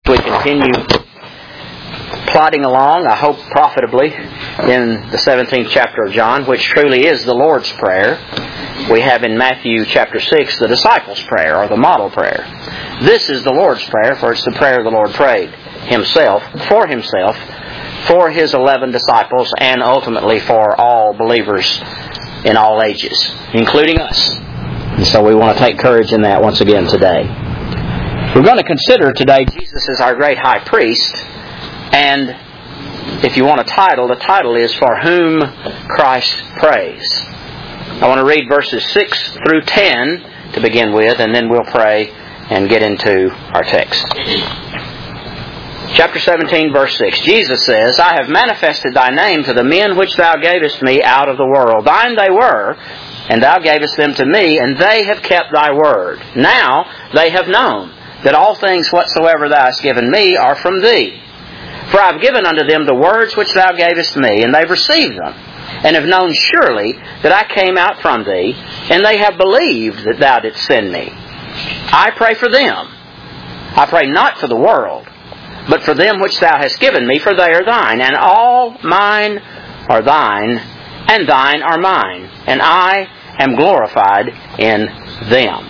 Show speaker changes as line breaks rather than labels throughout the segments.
We continue plodding along, I hope profitably, in the 17th chapter of John, which truly is the Lord's Prayer. We have in Matthew chapter 6 the disciples' prayer, or the model prayer. This is the Lord's Prayer, for it's the prayer the Lord prayed Himself, for His 11 disciples, and ultimately for all believers in all ages, including us. And so we want to take courage in that once again today. We're going to consider today Jesus is our great high priest, and if you want a title, the title is For Whom Christ Prays. I want to read verses 6 through 10 to begin with, and then we'll pray and get into our text. Chapter 17, verse 6. Jesus says, I have manifested Thy name to the men which Thou gavest me out of the world. Thine they were, and Thou gavest them to me, and they have kept Thy word. Now they have known that all things whatsoever Thou hast given me are from Thee. For I have given unto them the words which Thou gavest me, and they've received them, and have known surely that I came out from Thee, and they have believed that Thou didst send me. I pray for them. I pray not for the world, but for them which Thou hast given me, for they are Thine, and all mine are Thine, and Thine are mine, and I am glorified in them.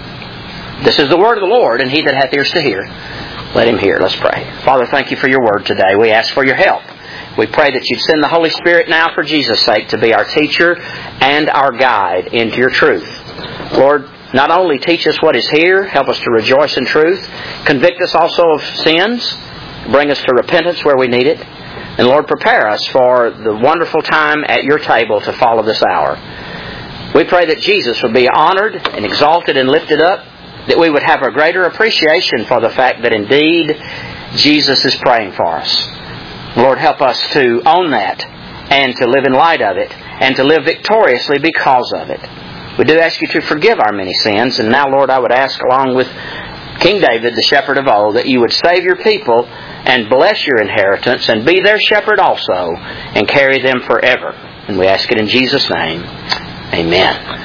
This is the word of the Lord, and he that hath ears to hear, let him hear. Let's pray. Father, thank You for Your word today. We ask for Your help. We pray that You'd send the Holy Spirit now for Jesus' sake to be our teacher and our guide into Your truth. Lord, not only teach us what is here, help us to rejoice in truth, convict us also of sins, bring us to repentance where we need it, and Lord, prepare us for the wonderful time at Your table to follow this hour. We pray that Jesus would be honored and exalted and lifted up, that we would have a greater appreciation for the fact that indeed Jesus is praying for us. Lord, help us to own that and to live in light of it and to live victoriously because of it. We do ask You to forgive our many sins, and now, Lord, I would ask, along with King David, the shepherd of old, that You would save Your people and bless Your inheritance and be their shepherd also and carry them forever. And we ask it in Jesus' name. Amen.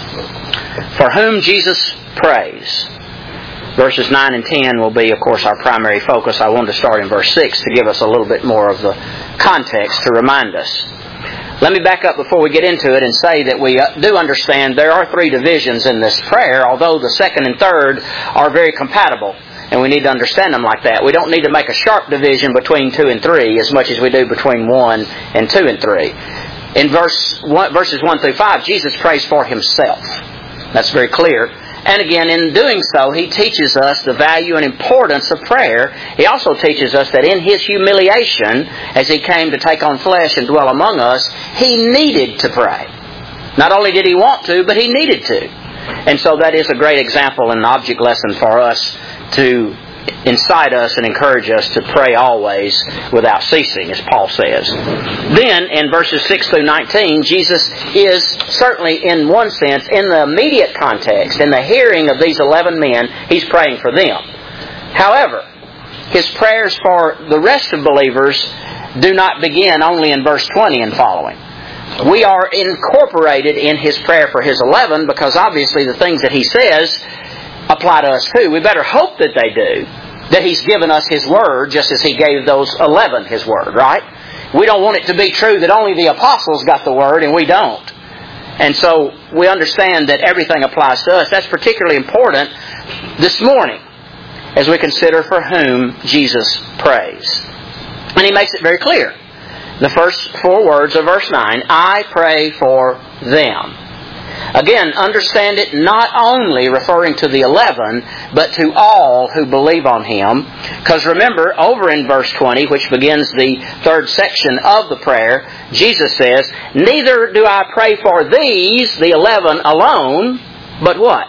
For whom Jesus prays. Verses 9 and 10 will be, of course, our primary focus. I wanted to start in verse 6 to give us a little bit more of the context to remind us. Let me back up before we get into it and say that we do understand there are 3 divisions in this prayer, although the second and third are very compatible, and we need to understand them like that. We don't need to make a sharp division between 2 and 3 as much as we do between 1 and 2 and 3. In verses 1 through 5, Jesus prays for Himself. That's very clear. And again, in doing so, He teaches us the value and importance of prayer. He also teaches us that in His humiliation, as He came to take on flesh and dwell among us, He needed to pray. Not only did He want to, but He needed to. And so that is a great example and an object lesson for us to incite us and encourage us to pray always without ceasing, as Paul says. Then, in verses 6 through 19, Jesus is certainly, in one sense, in the immediate context, in the hearing of these 11 men, He's praying for them. However, His prayers for the rest of believers do not begin only in verse 20 and following. We are incorporated in His prayer for His 11 because obviously the things that He says apply to us too. We better hope that they do, that He's given us His Word just as He gave those 11 His Word, right? We don't want it to be true that only the apostles got the Word and we don't. And so we understand that everything applies to us. That's particularly important this morning as we consider for whom Jesus prays. And He makes it very clear. The first 4 words of verse 9, I pray for them. Again, understand it not only referring to the 11, but to all who believe on Him. Because remember, over in verse 20, which begins the 3rd section of the prayer, Jesus says, neither do I pray for these, the 11, alone, but what?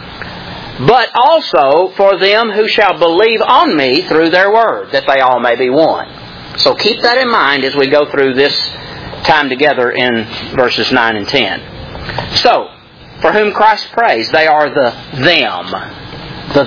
But also for them who shall believe on Me through their word, that they all may be one. So keep that in mind as we go through this time together in verses 9 and 10. So, for whom Christ prays, they are the them. The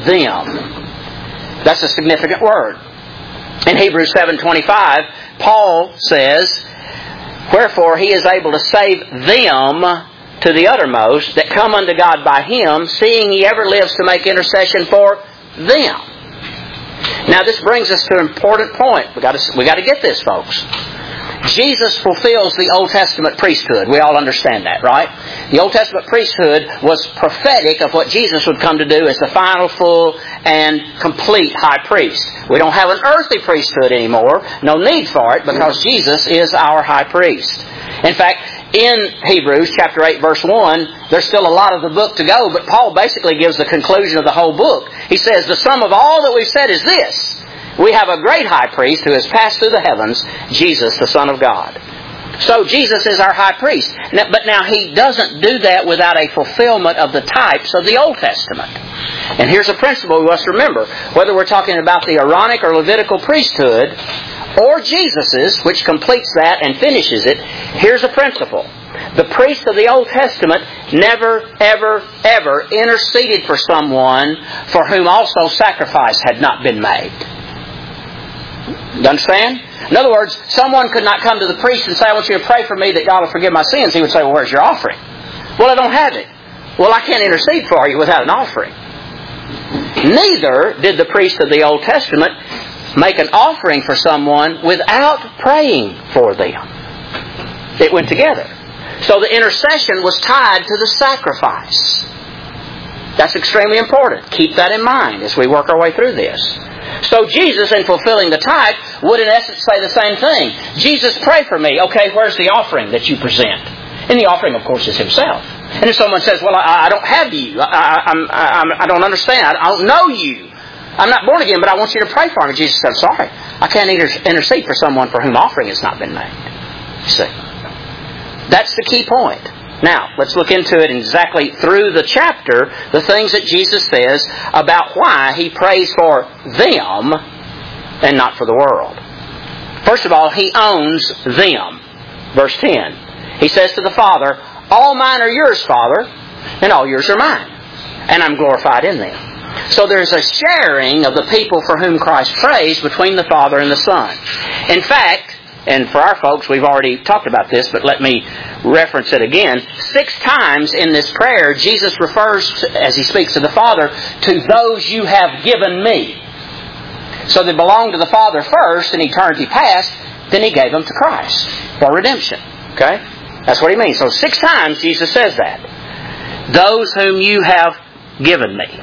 them. That's a significant word. In Hebrews 7:25, Paul says, wherefore He is able to save them to the uttermost that come unto God by Him, seeing He ever lives to make intercession for them. Now this brings us to an important point. We got to get this, folks. Jesus fulfills the Old Testament priesthood. We all understand that, right? The Old Testament priesthood was prophetic of what Jesus would come to do as the final, full, and complete high priest. We don't have an earthly priesthood anymore. No need for it, because Jesus is our high priest. In fact, in Hebrews chapter 8 verse 1, there's still a lot of the book to go, but Paul basically gives the conclusion of the whole book. He says, the sum of all that we've said is this: we have a great high priest who has passed through the heavens, Jesus, the Son of God. So Jesus is our high priest. But now He doesn't do that without a fulfillment of the types of the Old Testament. And here's a principle we must remember. Whether we're talking about the Aaronic or Levitical priesthood, or Jesus's, which completes that and finishes it, here's a principle. The priest of the Old Testament never, ever, ever interceded for someone for whom also sacrifice had not been made. You understand? In other words, someone could not come to the priest and say, I want you to pray for me that God will forgive my sins. He would say, well, where's your offering? Well, I don't have it. Well, I can't intercede for you without an offering. Neither did the priest of the Old Testament make an offering for someone without praying for them. It went together. So the intercession was tied to the sacrifice. That's extremely important. Keep that in mind as we work our way through this. So Jesus, in fulfilling the type, would in essence say the same thing. Jesus, pray for me. Okay, where's the offering that you present? And the offering, of course, is Himself. And if someone says, well, I don't have you. I don't understand. I don't know you. I'm not born again, but I want you to pray for me. Jesus said, sorry, I can't intercede for someone for whom offering has not been made. You see? That's the key point. Now, let's look into it exactly through the chapter, the things that Jesus says about why He prays for them and not for the world. First of all, He owns them. Verse 10. He says to the Father, all mine are yours, Father, and all yours are mine, and I'm glorified in them. So there's a sharing of the people for whom Christ prays between the Father and the Son. In fact, and for our folks, we've already talked about this, but let me reference it again. 6 times in this prayer, Jesus refers to, as He speaks to the Father, to those you have given me. So they belong to the Father first in eternity past, then He gave them to Christ for redemption. Okay? That's what He means. So 6 times Jesus says that. Those whom you have given me.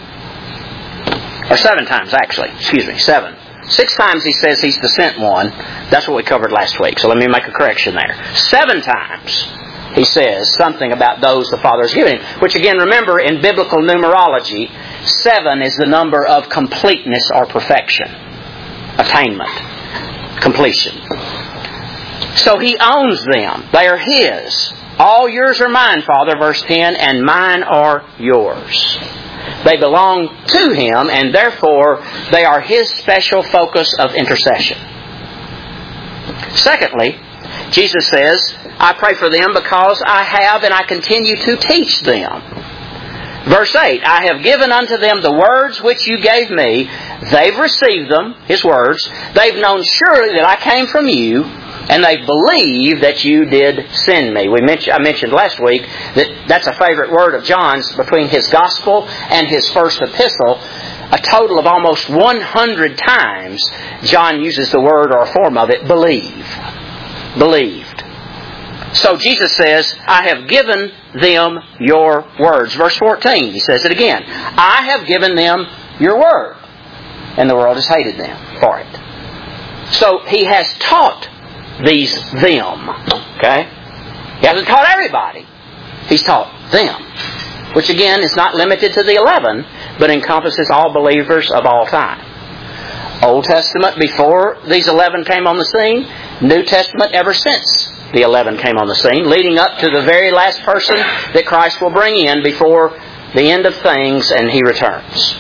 Or 7 times, actually. 7. 6 times He says He's the sent one. That's what we covered last week. So let me make a correction there. 7 times He says something about those the Father has given Him. Which again, remember, in biblical numerology, 7 is the number of completeness or perfection. Attainment. Completion. So He owns them. They are His. All yours are mine, Father, verse 10, and mine are yours. They belong to Him, and therefore they are His special focus of intercession. Secondly, Jesus says, I pray for them because I have and I continue to teach them. Verse 8, I have given unto them the words which you gave me. They've received them, His words. They've known surely that I came from you, and they believe that you did send me. I mentioned last week that that's a favorite word of John's between his gospel and his first epistle. A total of almost 100 times John uses the word or a form of it, believe. Believed. So Jesus says, I have given them your words. Verse 14, He says it again. I have given them your word, and the world has hated them for it. So He has taught these them. Okay? He hasn't taught everybody. He's taught them. Which again is not limited to the 11, but encompasses all believers of all time. Old Testament before these 11 came on the scene. New Testament ever since the 11 came on the scene, leading up to the very last person that Christ will bring in before the end of things and He returns.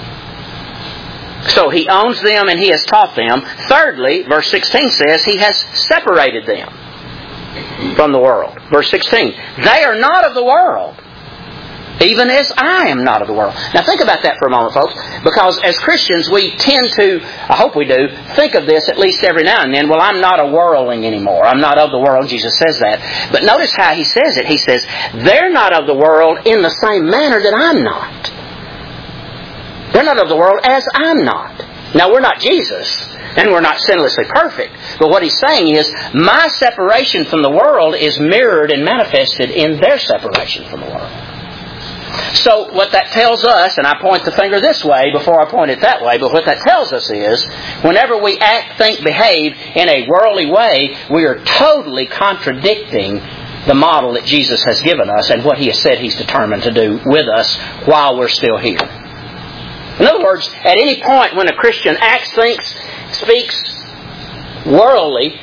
So He owns them and He has taught them. Thirdly, verse 16 says He has separated them from the world. Verse 16, they are not of the world, even as I am not of the world. Now think about that for a moment, folks, because as Christians we tend to, I hope we do, think of this at least every now and then, well, I'm not a worldling anymore. I'm not of the world. Jesus says that. But notice how He says it. He says, they're not of the world in the same manner that I'm not. They're not of the world as I'm not. Now, we're not Jesus, and we're not sinlessly perfect. But what He's saying is, my separation from the world is mirrored and manifested in their separation from the world. So what that tells us, and I point the finger this way before I point it that way, but what that tells us is, whenever we act, think, behave in a worldly way, we are totally contradicting the model that Jesus has given us and what He has said He's determined to do with us while we're still here. In other words, at any point when a Christian acts, thinks, speaks worldly,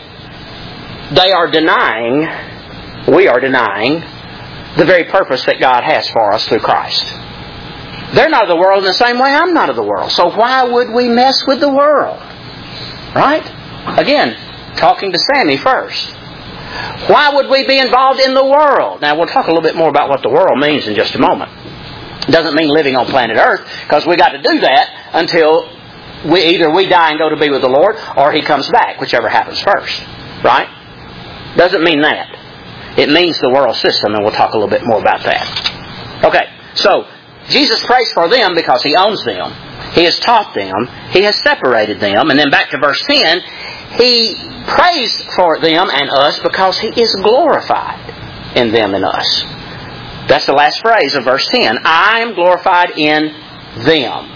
we are denying the very purpose that God has for us through Christ. They're not of the world in the same way I'm not of the world. So why would we mess with the world? Right? Again, talking to Sammy first. Why would we be involved in the world? Now, we'll talk a little bit more about what the world means in just a moment. It doesn't mean living on planet Earth, because we got to do that until either we die and go to be with the Lord, or He comes back, whichever happens first. Right? Doesn't mean that. It means the world system, and we'll talk a little bit more about that. Okay, so Jesus prays for them because He owns them. He has taught them. He has separated them. And then back to verse 10, He prays for them and us because He is glorified in them and us. That's the last phrase of verse 10. I am glorified in them.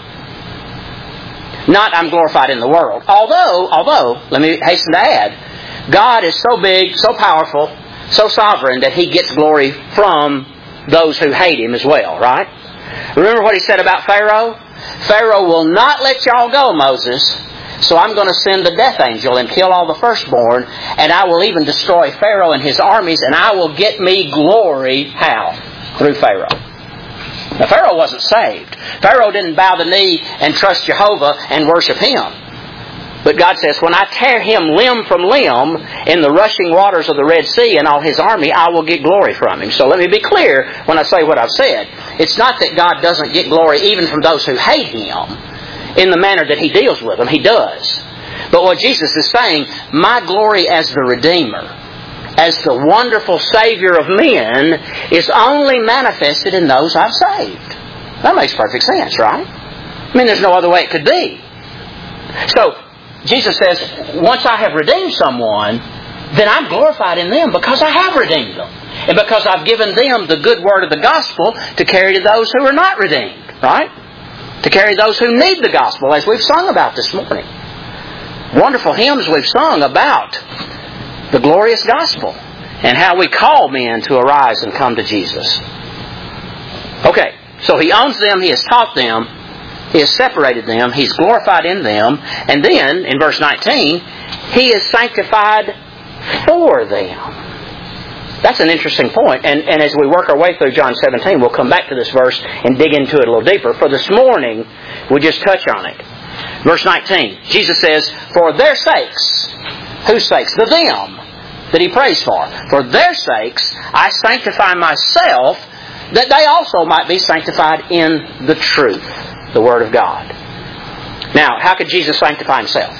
Not I'm glorified in the world. Although, let me hasten to add, God is so big, so powerful, so sovereign that He gets glory from those who hate Him as well, right? Remember what He said about Pharaoh? Pharaoh will not let y'all go, Moses, so I'm going to send the death angel and kill all the firstborn, and I will even destroy Pharaoh and his armies, and I will get me glory. How? Through Pharaoh. Now, Pharaoh wasn't saved. Pharaoh didn't bow the knee and trust Jehovah and worship Him. But God says, when I tear him limb from limb in the rushing waters of the Red Sea and all his army, I will get glory from him. So let me be clear when I say what I've said. It's not that God doesn't get glory even from those who hate Him in the manner that He deals with them. He does. But what Jesus is saying, my glory as the Redeemer, as the wonderful Savior of men, is only manifested in those I've saved. That makes perfect sense, right? I mean, there's no other way it could be. So, Jesus says, once I have redeemed someone, then I'm glorified in them because I have redeemed them. And because I've given them the good word of the gospel to carry to those who are not redeemed. Right? To carry those who need the gospel, as we've sung about this morning. Wonderful hymns we've sung about the glorious gospel and how we call men to arise and come to Jesus. Okay, so He owns them, He has taught them, He has separated them, He's glorified in them, and then, in verse 19, He is sanctified for them. That's an interesting point, and as we work our way through John 17, we'll come back to this verse and dig into it a little deeper. For this morning, we'll just touch on it. Verse 19, Jesus says, for their sakes, whose sakes? The them that He prays for. For their sakes, I sanctify myself, that they also might be sanctified in the truth. The Word of God. Now, how could Jesus sanctify Himself?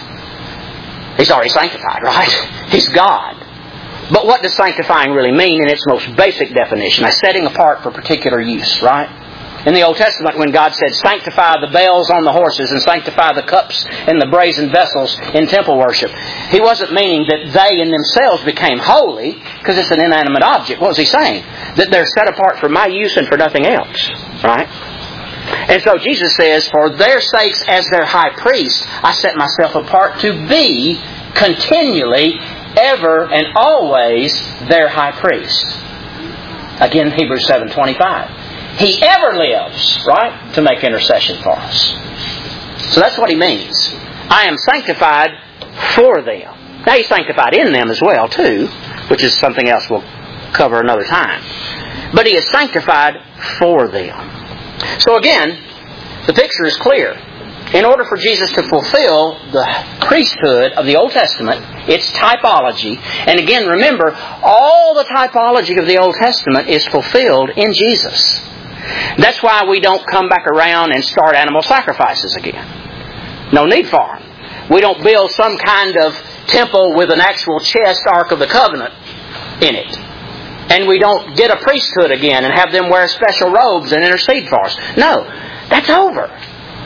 He's already sanctified, right? He's God. But what does sanctifying really mean in its most basic definition? A setting apart for particular use, right? In the Old Testament, when God said, sanctify the bells on the horses and sanctify the cups and the brazen vessels in temple worship, He wasn't meaning that they in themselves became holy, because it's an inanimate object. What was He saying? That they're set apart for my use and for nothing else, right? And so Jesus says, for their sakes as their high priest, I set myself apart to be continually, ever and always their high priest. Again, Hebrews 7:25. He ever lives, right, to make intercession for us. So that's what He means. I am sanctified for them. Now He's sanctified in them as well, too, which is something else we'll cover another time. But He is sanctified for them. So again, the picture is clear. In order for Jesus to fulfill the priesthood of the Old Testament, its typology, and again, remember, all the typology of the Old Testament is fulfilled in Jesus. That's why we don't come back around and start animal sacrifices again. No need for them. We don't build some kind of temple with an actual chest, Ark of the Covenant, in it. And we don't get a priesthood again and have them wear special robes and intercede for us. No, that's over.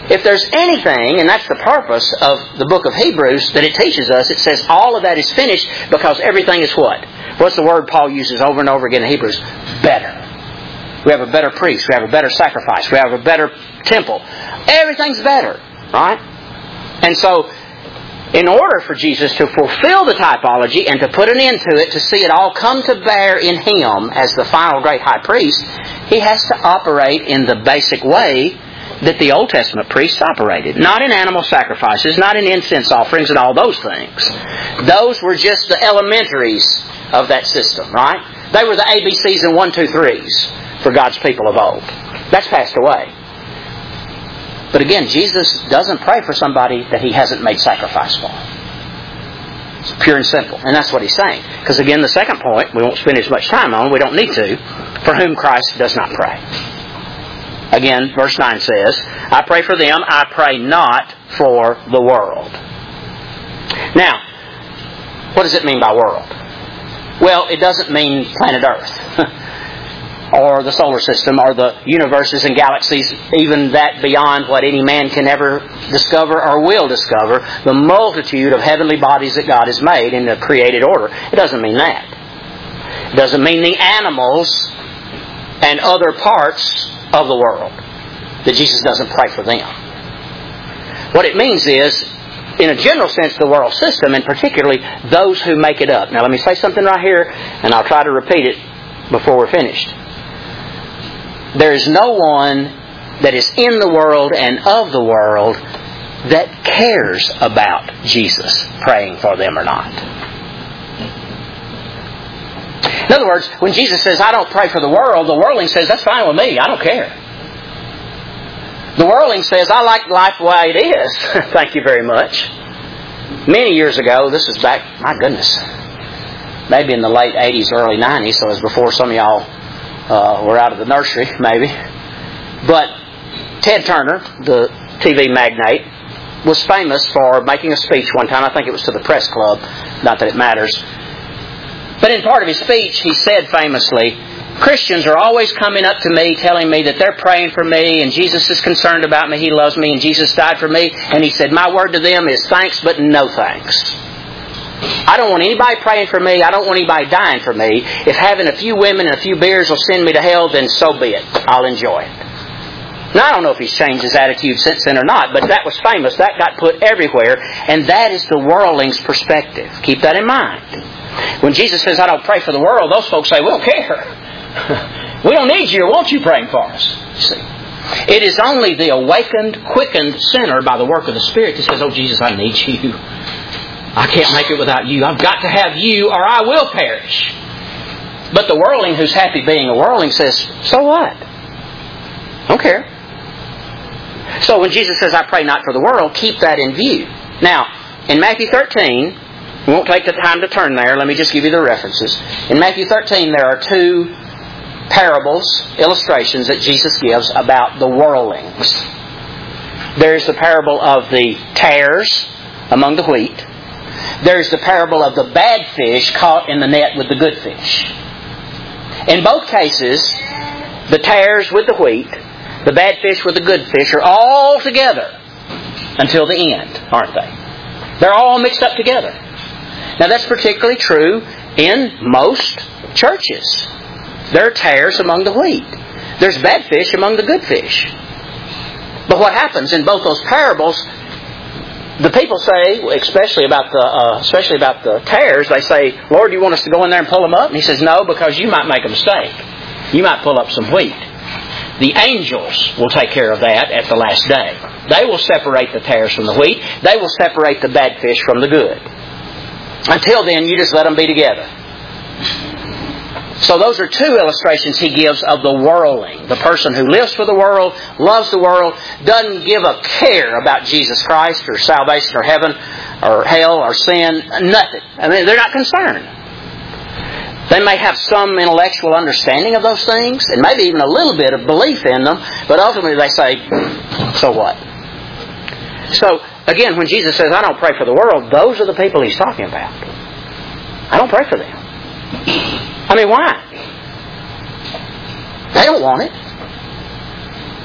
if there's anything, and that's the purpose of the book of Hebrews that it teaches us, it says all of that is finished because everything is what? What's the word Paul uses over and over again in Hebrews? Better. We have a better priest. We have a better sacrifice. We have a better temple. Everything's better, right? And so, in order for Jesus to fulfill the typology and to put an end to it, to see it all come to bear in Him as the final great high priest, He has to operate in the basic way that the Old Testament priests operated. Not in animal sacrifices, not in incense offerings and all those things. Those were just the elementaries of that system, right? They were the ABCs and 1, 2, 3s for God's people of old. That's passed away. But again, Jesus doesn't pray for somebody that He hasn't made sacrifice for. It's pure and simple. And that's what He's saying. Because again, the second point, we won't spend as much time on, we don't need to, for whom Christ does not pray. Again, verse 9 says, I pray for them, I pray not for the world. Now, what does it mean by world? Well, it doesn't mean planet Earth. Or the solar system, or the universes and galaxies, even that beyond what any man can ever discover or will discover, the multitude of heavenly bodies that God has made in the created order. It doesn't mean that. It doesn't mean the animals and other parts of the world, that Jesus doesn't pray for them. What it means is, in a general sense, the world system, and particularly those who make it up. Now let me say something right here, and I'll try to repeat it before we're finished. There is no one that is in the world and of the world that cares about Jesus praying for them or not. In other words, when Jesus says, I don't pray for the worldling says, that's fine with me, I don't care. The worldling says, I like life the way it is. Thank you very much. Many years ago, this was back, my goodness, maybe in the late 80s, early 90s, so it was before some of y'all were out of the nursery, maybe. But Ted Turner, the TV magnate, was famous for making a speech one time. I think it was to the press club. Not that it matters. But in part of his speech, he said famously, Christians are always coming up to me telling me that they're praying for me and Jesus is concerned about me, He loves me, and Jesus died for me. And he said, my word to them is thanks but no thanks. I don't want anybody praying for me. I don't want anybody dying for me. If having a few women and a few beers will send me to hell, then so be it. I'll enjoy it. Now, I don't know if he's changed his attitude since then or not, but that was famous. That got put everywhere, and that is the worldling's perspective. Keep that in mind. When Jesus says, I don't pray for the world, those folks say, we don't care. We don't need you or want you praying for us. See, it is only the awakened, quickened sinner by the work of the Spirit that says, oh, Jesus, I need you. I can't make it without you. I've got to have you or I will perish. But the worldling who's happy being a worldling says, so what? I don't care. So when Jesus says, I pray not for the world, keep that in view. Now, in Matthew 13, we won't take the time to turn there. Let me just give you the references. In Matthew 13, there are two parables, illustrations that Jesus gives about the worldlings. There's the parable of the tares among the wheat. There's the parable of the bad fish caught in the net with the good fish. In both cases, the tares with the wheat, the bad fish with the good fish are all together until the end, aren't they? They're all mixed up together. Now that's particularly true in most churches. There are tares among the wheat. There's bad fish among the good fish. But what happens in both those parables, the people say, especially about the tares, they say, Lord, do you want us to go in there and pull them up? And He says, no, because you might make a mistake. You might pull up some wheat. The angels will take care of that at the last day. They will separate the tares from the wheat. They will separate the bad fish from the good. Until then, you just let them be together. So those are two illustrations He gives of the worldling. The person who lives for the world, loves the world, doesn't give a care about Jesus Christ or salvation or heaven or hell or sin, nothing. I mean, they're not concerned. They may have some intellectual understanding of those things and maybe even a little bit of belief in them, but ultimately they say, so what? So, again, when Jesus says, I don't pray for the world, those are the people He's talking about. I don't pray for them. I mean, why? They don't want it.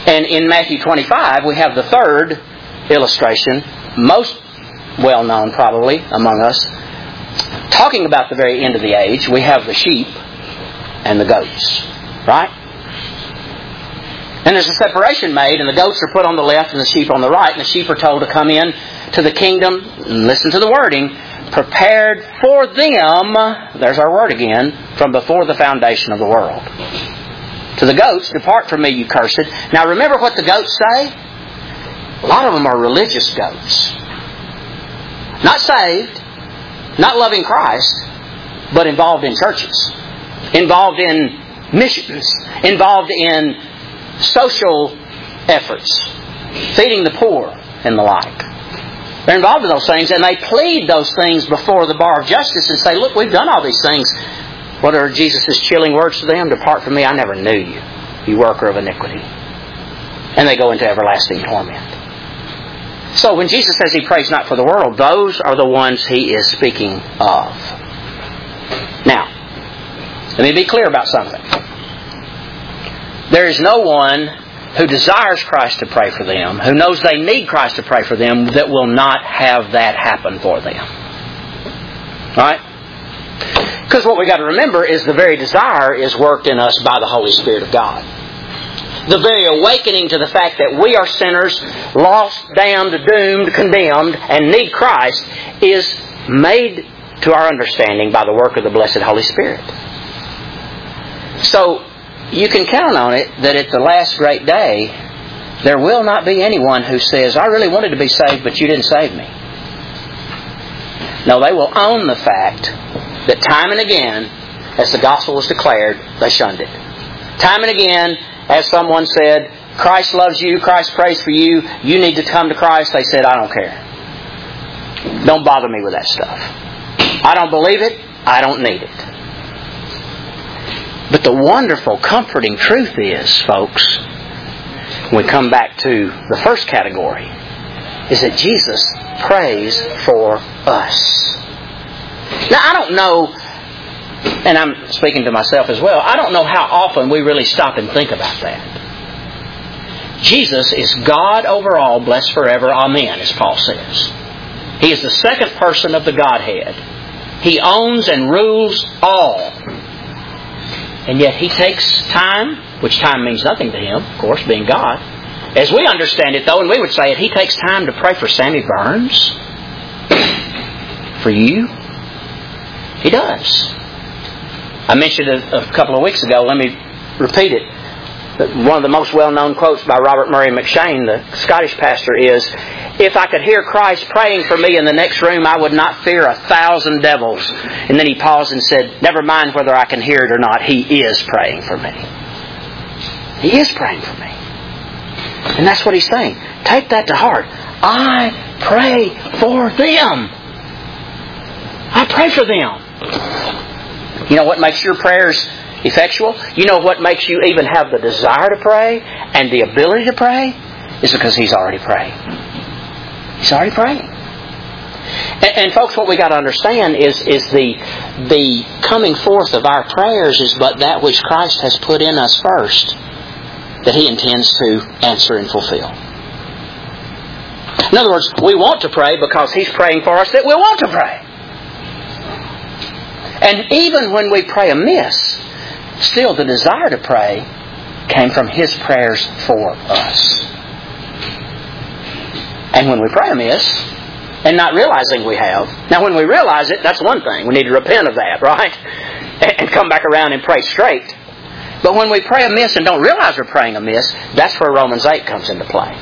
And in Matthew 25, we have the third illustration, most well-known probably among us, talking about the very end of the age. We have the sheep and the goats, right? And there's a separation made, and the goats are put on the left and the sheep on the right, and the sheep are told to come in to the kingdom, and listen to the wording, prepared for them, there's our word again, from before the foundation of the world. To the goats, depart from me, you cursed. Now remember what the goats say? A lot of them are religious goats. Not saved, not loving Christ, but involved in churches, involved in missions, involved in social efforts, feeding the poor and the like. They're involved in those things, and they plead those things before the bar of justice and say, look, we've done all these things. What are Jesus' chilling words to them? Depart from me, I never knew you, you worker of iniquity. And they go into everlasting torment. So when Jesus says He prays not for the world, those are the ones He is speaking of. Now, let me be clear about something. There is no one who desires Christ to pray for them, who knows they need Christ to pray for them, that will not have that happen for them. Right? Because what we've got to remember is the very desire is worked in us by the Holy Spirit of God. The very awakening to the fact that we are sinners, lost, damned, doomed, condemned, and need Christ is made to our understanding by the work of the blessed Holy Spirit. So, you can count on it that at the last great day, there will not be anyone who says, I really wanted to be saved, but you didn't save me. No, they will own the fact that time and again, as the gospel was declared, they shunned it. Time and again, as someone said, Christ loves you, Christ prays for you, you need to come to Christ, they said, I don't care. Don't bother me with that stuff. I don't believe it, I don't need it. But the wonderful, comforting truth is, folks, when we come back to the first category, is that Jesus prays for us. Now, I don't know, and I'm speaking to myself as well, I don't know how often we really stop and think about that. Jesus is God over all, blessed forever, amen, as Paul says. He is the second person of the Godhead. He owns and rules all. And yet He takes time, which time means nothing to Him, of course, being God. As we understand it, though, and we would say it, He takes time to pray for Sammy Burns. For you. He does. I mentioned it a couple of weeks ago. Let me repeat it. One of the most well-known quotes by Robert Murray McCheyne, the Scottish pastor, is, if I could hear Christ praying for me in the next room, I would not fear 1,000 devils. And then he paused and said, never mind whether I can hear it or not, He is praying for me. He is praying for me. And that's what He's saying. Take that to heart. I pray for them. I pray for them. You know what makes your prayers effectual? You know what makes you even have the desire to pray and the ability to pray? Is because He's already praying. He's already praying. And folks, what we got to understand is the coming forth of our prayers is but that which Christ has put in us first, that He intends to answer and fulfill. In other words, we want to pray because He's praying for us that we'll want to pray. And even when we pray amiss, still the desire to pray came from His prayers for us. And when we pray amiss, and not realizing we have, now when we realize it, that's one thing. We need to repent of that, right? And come back around and pray straight. But when we pray amiss and don't realize we're praying amiss, that's where Romans 8 comes into play.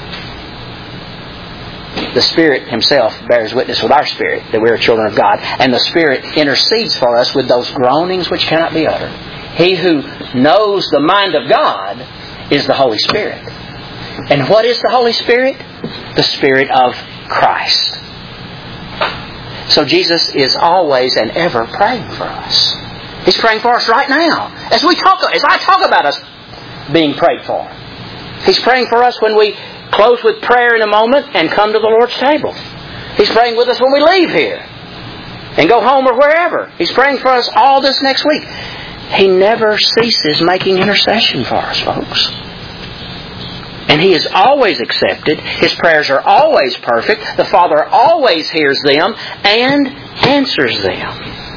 The Spirit Himself bears witness with our spirit that we are children of God. And the Spirit intercedes for us with those groanings which cannot be uttered. He who knows the mind of God is the Holy Spirit. And what is the Holy Spirit? The Spirit of Christ. So Jesus is always and ever praying for us. He's praying for us right now. As I talk about us being prayed for. He's praying for us when we close with prayer in a moment and come to the Lord's table. He's praying with us when we leave here and go home or wherever. He's praying for us all this next week. He never ceases making intercession for us, folks. And He is always accepted. His prayers are always perfect. The Father always hears them and answers them.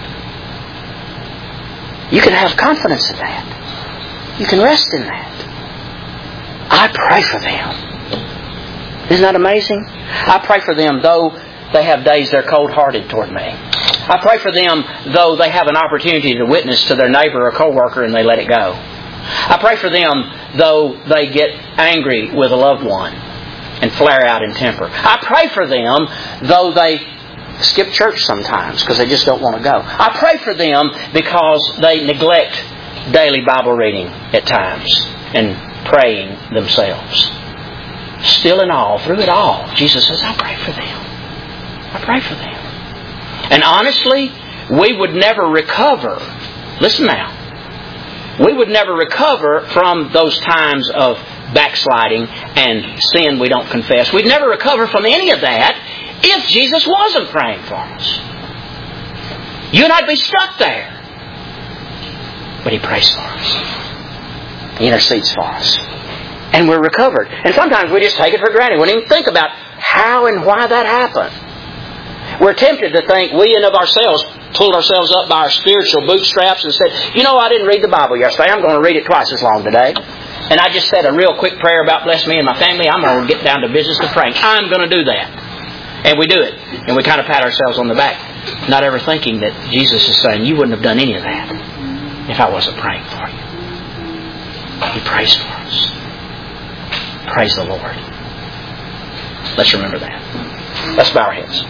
You can have confidence in that. You can rest in that. I pray for them. Isn't that amazing? I pray for them though they have days they're cold-hearted toward me. I pray for them though they have an opportunity to witness to their neighbor or co-worker and they let it go. I pray for them though they get angry with a loved one and flare out in temper. I pray for them though they skip church sometimes because they just don't want to go. I pray for them because they neglect daily Bible reading at times and praying themselves. Still in all, through it all, Jesus says, I pray for them. I pray for them. And honestly, we would never recover. Listen now. We would never recover from those times of backsliding and sin we don't confess. We'd never recover from any of that if Jesus wasn't praying for us. You and I'd be stuck there. But He prays for us. He intercedes for us. And we're recovered. And sometimes we just take it for granted. We don't even think about how and why that happened. We're tempted to think we and of ourselves pulled ourselves up by our spiritual bootstraps and said, I didn't read the Bible yesterday. I'm going to read it twice as long today. And I just said a real quick prayer about bless me and my family. I'm going to get down to business of praying. I'm going to do that. And we do it. And we kind of pat ourselves on the back. Not ever thinking that Jesus is saying, you wouldn't have done any of that if I wasn't praying for you. He prays for us. Praise the Lord. Let's remember that. Let's bow our heads.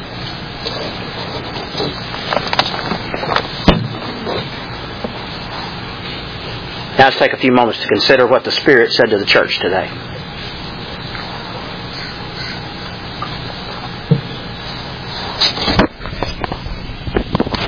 Now let's take a few moments to consider what the Spirit said to the church today.